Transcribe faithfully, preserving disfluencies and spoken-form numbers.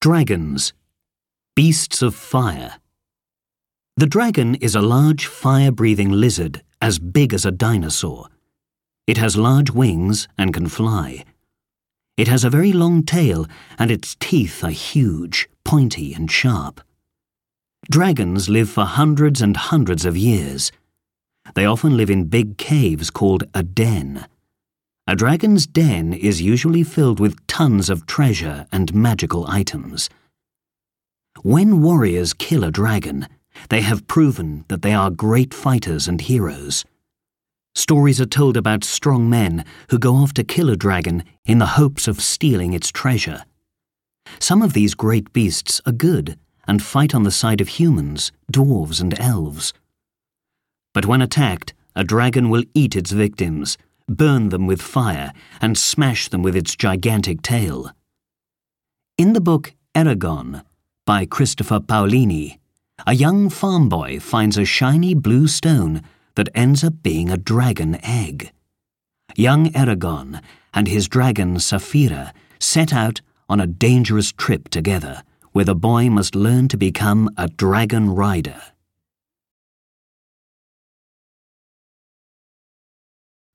Dragons, beasts of fire. The dragon is a large fire-breathing lizard as big as a dinosaur. It has large wings and can fly. It has a very long tail, and its teeth are huge, pointy and sharp. Dragons live for hundreds and hundreds of years. They often live in big caves called a den. A dragon's den is usually filled with tons of treasure and magical items. When warriors kill a dragon, they have proven that they are great fighters and heroes. Stories are told about strong men who go off to kill a dragon in the hopes of stealing its treasure. Some of these great beasts are good and fight on the side of humans, dwarves and elves. But when attacked, a dragon will eat its victims, burn them with fire, and smash them with its gigantic tail. In the book Eragon, by Christopher Paolini, a young farm boy finds a shiny blue stone that ends up being a dragon egg. Young Eragon and his dragon Saphira set out on a dangerous trip together, where the boy must learn to become a dragon rider.